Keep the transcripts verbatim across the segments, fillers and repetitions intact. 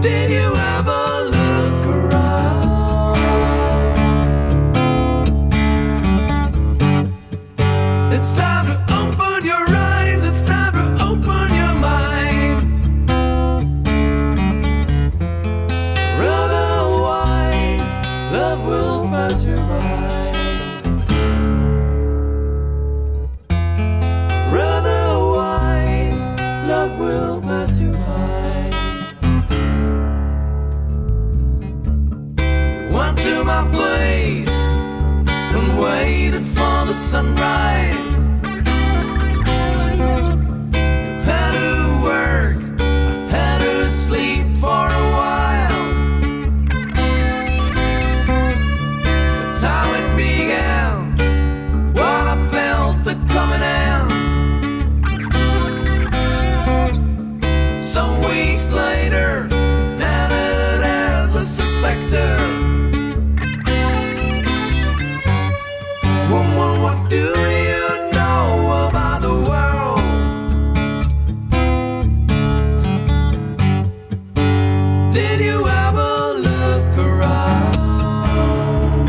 Did you ever look around? It's time to open your eyes, it's time to open your mind. Otherwise, love will pass you by. Otherwise, love will pass you by. Went to my place and waited for the sunrise. You had to work, I had to sleep for a while. That's how it began, while I felt the coming end. Some weeks later, netted as a suspector. Woman, what do you know about the world? Did you ever look around?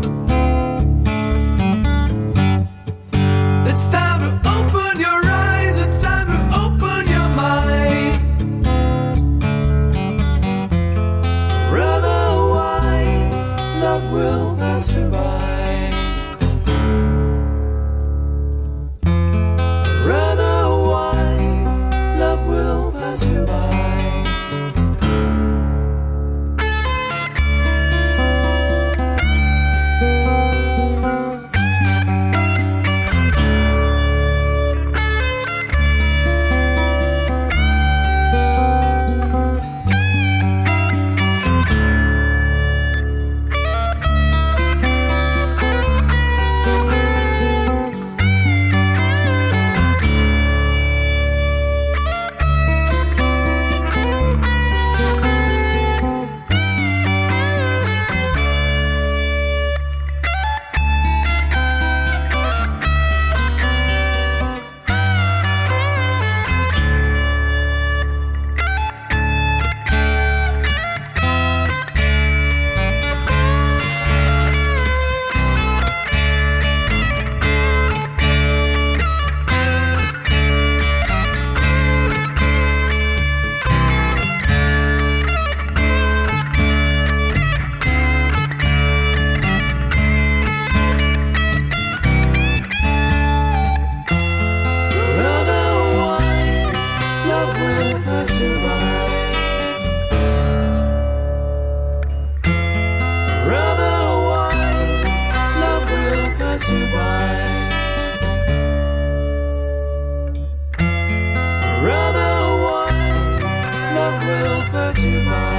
It's time to open your eyes, it's time to open your mind. Otherwise, love will pass you by. Otherwise, love will pass you by. Otherwise, love will pass you by.